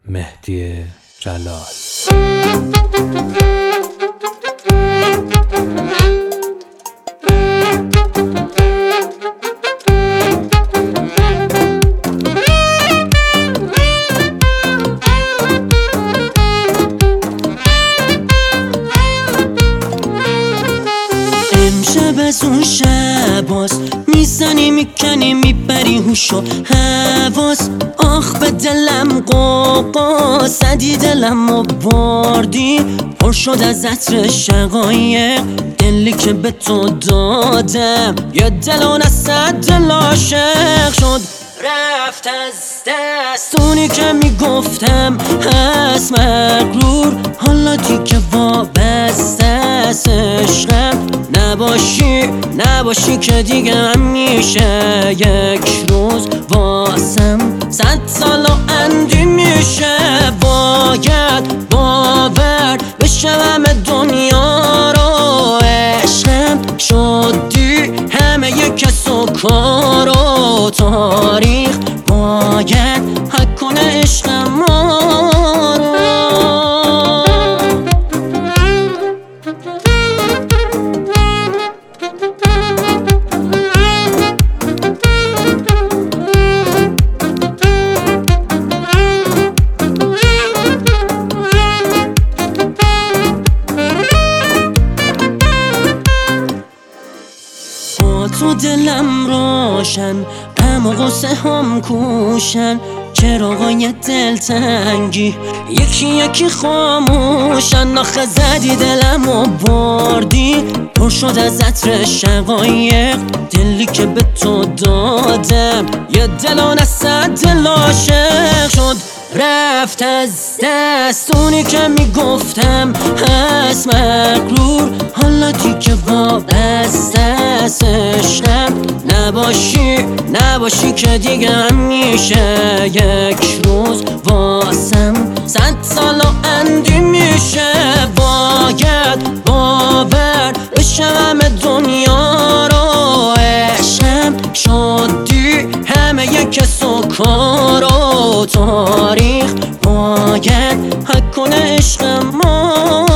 مهدی جلال. امشب از اون شباست، میزنی میکنی میبری هوش و حواس. آخ به دلم قوقا زدی، دلم و بردی، پر شد از عطر شقایق دلی که به تو دادم. یه دلون از صد دل عاشق شد، رفت از دست اونی که میگفتم هست مغرور. حالا دیگه وابسته از عشقم نباشی که دیگه همیشه یک روز واسم 100 سال و اندی میشه. باید باور بشه همه دنیا رو عشقم شدی، همه یک کس و کار و تاریخ باید حک کنه عشق ما رو. تو دلم روشن، غم و غصه هم کوشن، چراغای دلتنگی یکی یکی خاموشن. آخه زدی دلم و بردی، پر شد از عطر شقایق دلی که به تو دادم. یه دلون از صد دل عاشق شد، رفت از دست اونی که میگفتم هست مغرور. حالا دیگه وابسته از عشقم نباشی که دیگه همیشه یک روز واسم 100 سال و اندی میشه. باید باور بشه همه دنیا رو عشقم شدی، همه یک کس و کار و تاریخ باید حک کنه عشق ما.